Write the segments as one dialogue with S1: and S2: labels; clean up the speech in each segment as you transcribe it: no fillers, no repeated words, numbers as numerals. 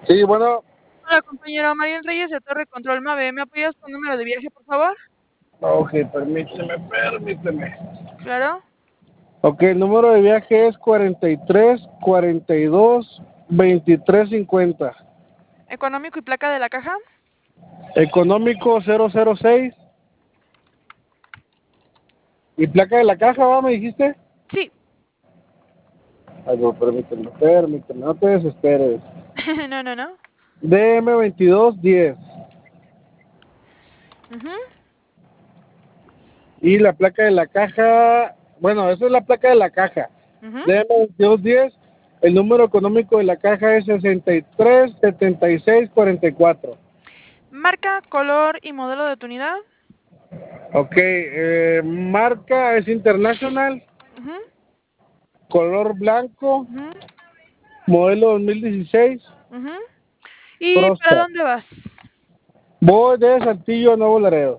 S1: Sí, bueno,
S2: Hola, compañero Mariel Reyes de Torre Control Mave. ¿Me apoyas con número de viaje, por favor?
S1: ok, permíteme.
S2: Claro.
S1: Ok, el número de viaje es 43 42 23 50.
S2: Económico y placa de la caja.
S1: Económico 006. ¿Y placa de la caja, va, me dijiste?
S2: Sí.
S1: Ay, no, permíteme, no te desesperes.
S2: No, no, no.
S1: DM 2210.
S2: Ujú.
S1: Y la placa de la caja, bueno, esa es la placa de la caja.
S2: Ujú.
S1: DM 2210. El número económico de la caja es 63 76 44.
S2: Marca, color y modelo de tu unidad.
S1: Ok, marca es International,
S2: Ujú.
S1: color blanco,
S2: Ujú.
S1: modelo 2016,
S2: Ujú. ¿Y para
S1: Prostar.
S2: dónde vas?
S1: Voy de Saltillo a Nuevo Laredo.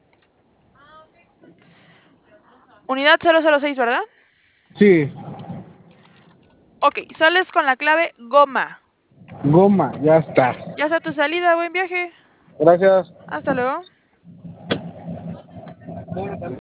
S2: Unidad 006, ¿verdad?
S1: Sí,
S2: Ok, sales con la clave goma.
S1: goma, ya está.
S2: Ya está tu salida, buen viaje.
S1: Gracias.
S2: Hasta luego.